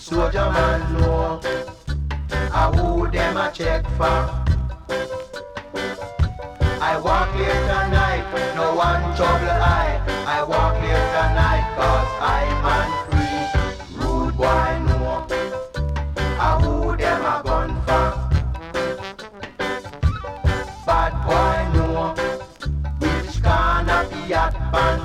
Soldier man know who them a check for. I walk late at night, no one trouble I walk late at night, cause I man free. Rude boy know who them a gun for. Bad boy know which corner be at pan.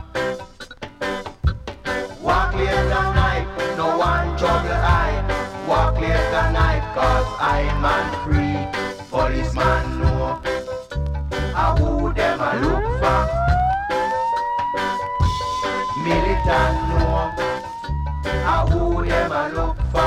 Walk late at night, no one trouble I walk late at night, cause I man free. Policeman know who them a look for. Militant know who them a look for.